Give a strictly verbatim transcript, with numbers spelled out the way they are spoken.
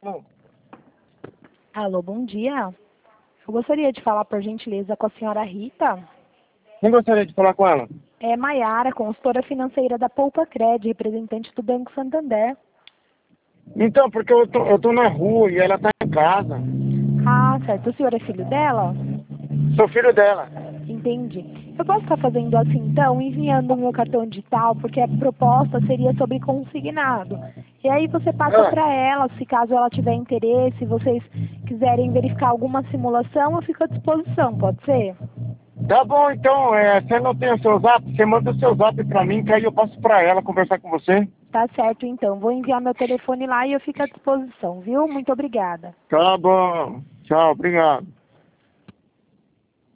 Bom, Alô, bom dia. Eu gostaria de falar, por gentileza, com a senhora Rita. quem gostaria de falar com ela? É Maiara, consultora financeira da Poupa Cred, representante do Banco Santander. Então, porque eu tô, eu tô na rua e ela tá em casa. Ah, certo. O senhor é filho dela? Sou filho dela. Entendi. Eu posso estar fazendo assim, então, enviando o meu cartão digital, porque a proposta seria sobre consignado. E aí você passa Ah, para ela, se caso ela tiver interesse, vocês quiserem verificar alguma simulação, eu fico à disposição, pode ser? tá bom, então, é, você não tem o seu zap? Você manda o seu zap pra mim, que aí eu passo pra ela conversar com você. Tá certo, então. Vou enviar meu telefone lá e eu fico à disposição, viu? Muito obrigada. Tá bom. Tchau, obrigado.